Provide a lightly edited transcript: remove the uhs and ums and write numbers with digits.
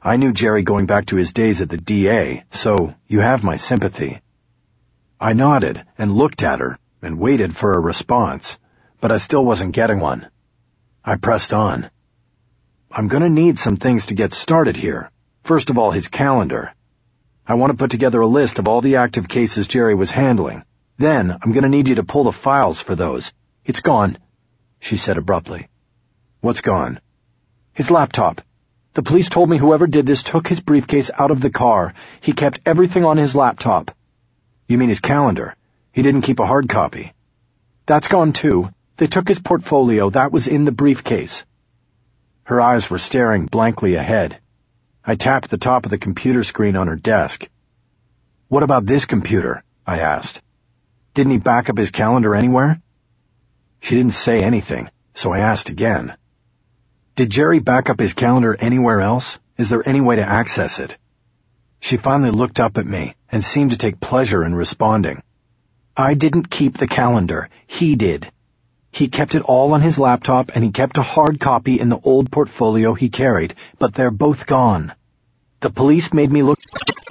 I knew Jerry going back to his days at the DA, so you have my sympathy." I nodded and looked at her and waited for a response, but I still wasn't getting one. I pressed on. "I'm gonna need some things to get started here. First of all, his calendar. I want to put together a list of all the active cases Jerry was handling. Then I'm gonna need you to pull the files for those." "It's gone," she said abruptly. "What's gone?" "His laptop. The police told me whoever did this took his briefcase out of the car. He kept everything on his laptop." "You mean his calendar? He didn't keep a hard copy?" "That's gone too. They took his portfolio. That was in the briefcase." Her eyes were staring blankly ahead. I tapped the top of the computer screen on her desk. "What about this computer?" I asked. "Didn't he back up his calendar anywhere?" She didn't say anything, so I asked again. "Did Jerry back up his calendar anywhere else? Is there any way to access it?" She finally looked up at me and seemed to take pleasure in responding. "I didn't keep the calendar. He did. He kept it all on his laptop, and he kept a hard copy in the old portfolio he carried, but they're both gone. The police made me look